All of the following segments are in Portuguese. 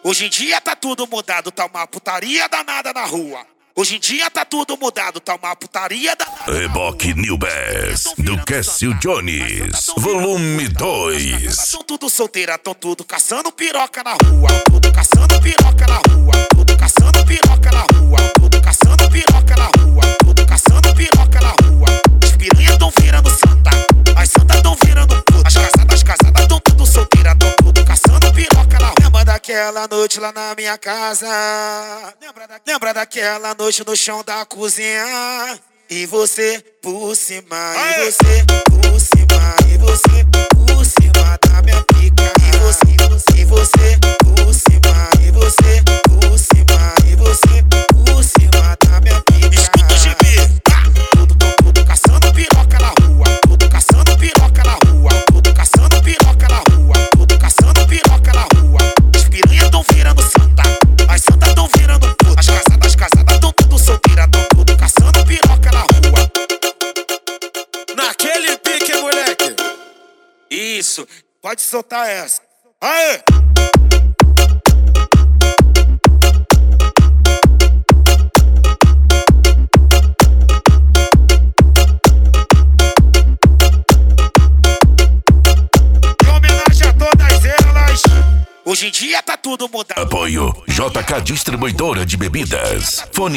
Hoje em dia tá tudo mudado, tá uma putaria danada na rua. Hoje em dia tá tudo mudado, tá uma putaria danada. Reboque New Bass, do Cássio Jones, volume 2. Tão tudo solteira, tão tudo caçando piroca na rua. Tudo caçando piroca na rua. Tudo caçando piroca na rua. Tudo caçando piroca na rua. Tudo caçando piroca na rua. As piranhas tão virando santa, as santas tão virando puta. As casadas tão tudo solteira, tão tudo caçando piroca na rua. Lembra daquela noite lá na minha casa? Lembra daquela noite no chão da cozinha? E você por cima, e você por cima, e você por cima da minha pica. E você por cima, e você por cima, e você por cima da minha pica. Escuta o GB. Tudo caçando piroca na rua. Tudo caçando piroca na rua. Tudo caçando piroca na rua. Tudo caçando piroca na rua. As piranhas tão virando santa, as santas tão virando puta. As casadas tão tudo solteira, tão tudo caçando piroca na rua. Naquele pique, moleque. Isso, pode soltar essa. Aê! Em homenagem a todas elas, hoje em dia tá tudo mudado. Apoio JK Distribuidora de Bebidas. Fone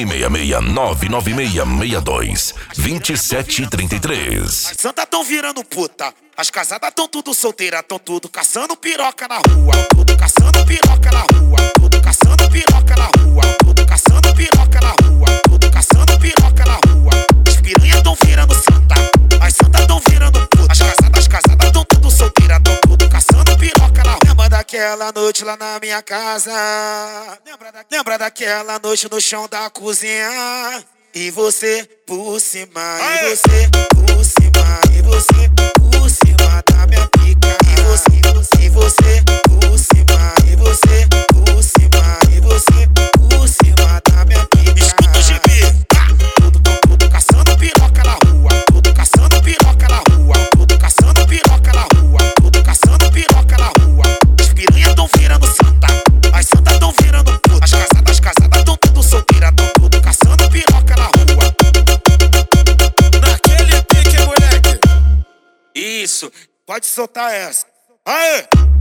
66996622733. As santas tão virando puta, as casadas tão tudo solteira, tão tudo caçando piroca na rua. Tudo caçando piroca na rua. Tudo caçando piroca na rua. Tudo caçando piroca na rua. Tudo caçando piroca na rua. As piranhas tão virando santa, as santas tão virando puta. As casadas tão tudo solteira, tão tudo caçando piroca na rua. Lembra daquela noite lá na minha casa? Lembra daquela noite no chão da cozinha? E você por cima, e você por cima, e você por cima da minha pica. E você por cima, e você por cima, e você por cima da minha pica. Escuta o GB. Tudo caçando piroca na rua. Tudo caçando piroca na rua. Tudo caçando piroca na rua. Tudo caçando piroca na rua. As piranhas tão virando santa, as santas tão virando puta. As casadas tão tudo solteira, tão tudo caçando piroca na rua. Naquele pique, moleque. Isso, pode soltar essa. Aê!